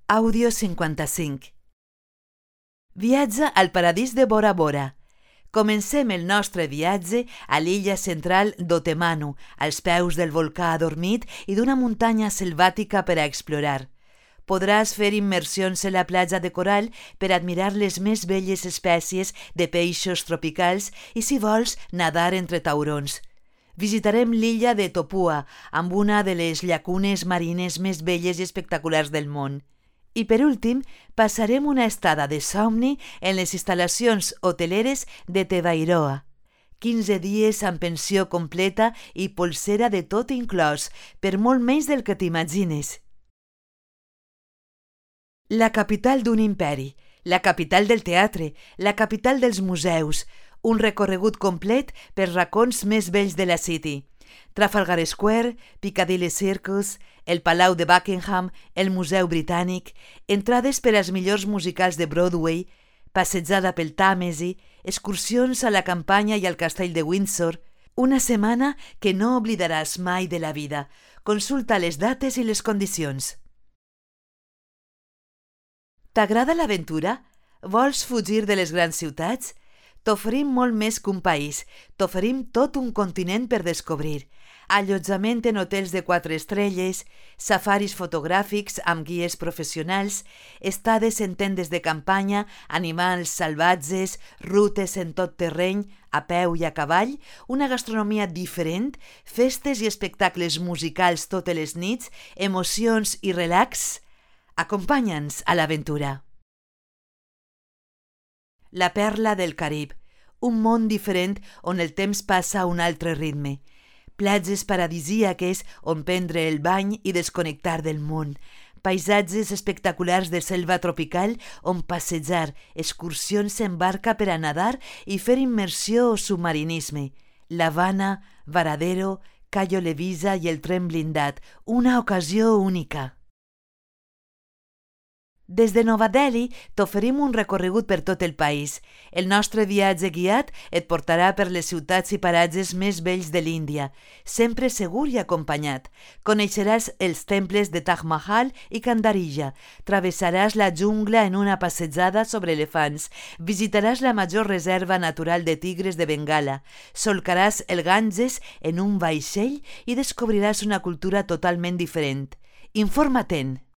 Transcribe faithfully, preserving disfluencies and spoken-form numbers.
Àudio cinquanta-cinc. Viatge al paradís de Bora Bora. Comencem el nostre viatge a l'illa central d'Otemanu, als peus del volcà adormit i d'una muntanya selvàtica per a explorar. Podràs fer immersions a la platja de coral per admirar les més belles espècies de peixos tropicals i, si vols, nadar entre taurons. Visitarem l'illa de Topua, amb una de les llacunes marines més belles i espectaculars del món. I per últim, passarem una estada de somni en les instal·lacions hoteleres de Tevairoa. quinze dies amb pensió completa i polsera de tot inclòs, per molt menys del que t'imagines. La capital d'un imperi, la capital del teatre, la capital dels museus, un recorregut complet per racons més vells de la City. Trafalgar Square, Piccadilly Circus, el Palau de Buckingham, el Museu Britànic, entrades per als millors musicals de Broadway, passejada pel Tàmesi, excursions a la campanya i al castell de Windsor, una setmana que no oblidaràs mai de la vida. Consulta les dates i les condicions. T'agrada l'aventura? Vols fugir de les grans ciutats? T'oferim molt més que un país, t'oferim tot un continent per descobrir. Allotjament en hotels de quatre estrelles, safaris fotogràfics amb guies professionals, estades en tendes de campanya, animals salvatges, rutes en tot terreny, a peu i a cavall, una gastronomia diferent, festes i espectacles musicals totes les nits, emocions i relax. Acompanya'ns a l'aventura. La perla del Carib, un món diferent on el temps passa a un altre ritme. Platges paradisíaques on prendre el bany i desconnectar del món. Paisatges espectaculars de selva tropical on passejar, excursions en barca per a nadar i fer immersió o submarinisme. L'Havana, Varadero, Cayo Levisa i el tren blindat, una ocasió única. Des de Nova Delhi t'oferim un recorregut per tot el país. El nostre viatge guiat et portarà per les ciutats i paratges més bells de l'Índia, sempre segur i acompanyat. Coneixeràs els temples de Taj Mahal i Kandarija, travessaràs la jungla en una passejada sobre elefants, visitaràs la major reserva natural de tigres de Bengala, solcaràs el Ganges en un vaixell i descobriràs una cultura totalment diferent. Informa-te'n!